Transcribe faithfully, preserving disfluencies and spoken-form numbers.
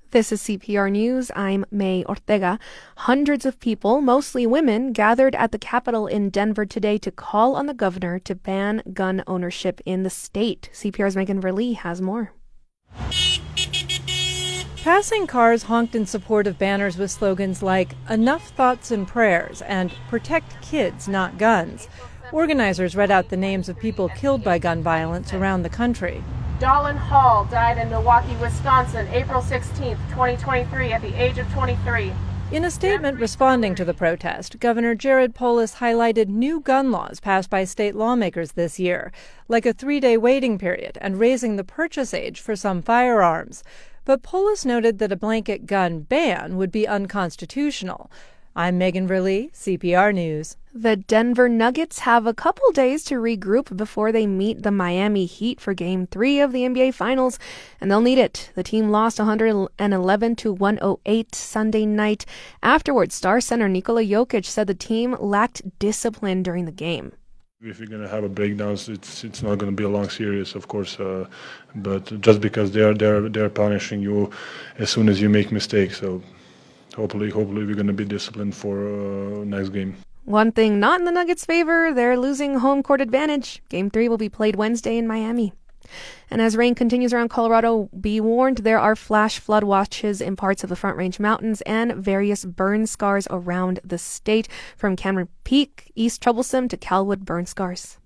This is C P R News. I'm May Ortega. Hundreds of people, mostly women, gathered at the Capitol in Denver today to call on the governor to ban gun ownership in the state. C P R's Megan Verlee has more. Passing cars honked in support of banners with slogans like "Enough thoughts and prayers" and "Protect kids, not guns." Organizers read out the names of people killed by gun violence around the country. Dolan Hall died in Milwaukee, Wisconsin, April sixteenth, twenty twenty-three, at the age of twenty-three. In a statement responding to the protest, Governor Jared Polis highlighted new gun laws passed by state lawmakers this year, like a three-day waiting period and raising the purchase age for some firearms. But Polis noted that a blanket gun ban would be unconstitutional. I'm Megan Verlee, C P R News. The Denver Nuggets have a couple days to regroup before they meet the Miami Heat for Game three of the N B A Finals, and they'll need it. The team lost one eleven to one oh eight Sunday night. Afterwards, star center Nikola Jokic said the team lacked discipline during the game. If you're going to have a breakdowns, it's it's not going to be a long series, of course. Uh, but just because they are they're they're punishing you as soon as you make mistakes, so hopefully hopefully we're going to be disciplined for uh, next game. One thing not in the Nuggets' favor, they're losing home court advantage. Game three will be played Wednesday in Miami. And as rain continues around Colorado, be warned there are flash flood watches in parts of the Front Range Mountains and various burn scars around the state, from Cameron Peak, East Troublesome, to Calwood burn scars.